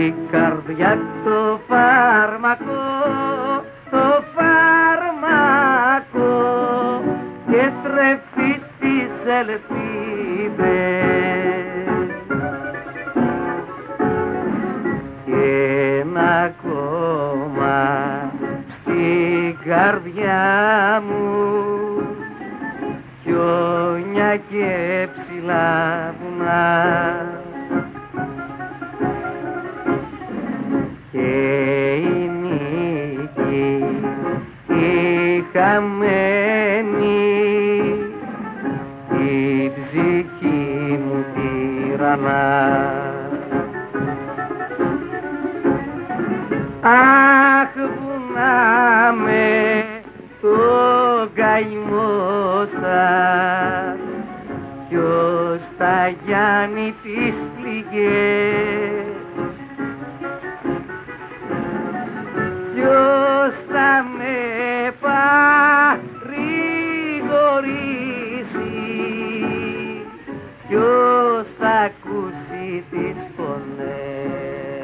η καρδιά το φάρμακο, το φάρμακο και τρέφει τις ελπίδες. Και ένα ακόμα στην καρδιά μου χιόνια και ψηλά βουνά. Και η νίκη η χαμένη η ψυχή μου τυραννά. Αχ, βουνάμε τον καημό σας, ποιος θα γιάνει τις πληγές, ποιος θα με παρηγορήσει, ποιος θα ακούσει τις φωνές.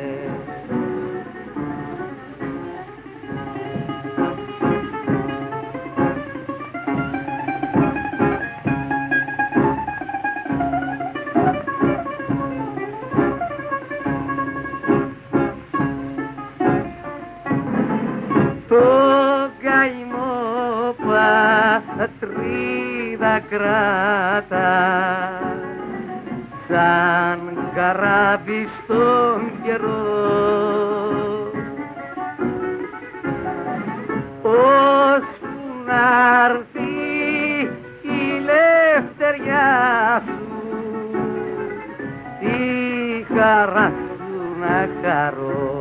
Πατρίδα κράτα σαν καράβι στον καιρό, ώσπου να'ρθεί η λευτεριά σου, τη χαρά σου να χαρώ.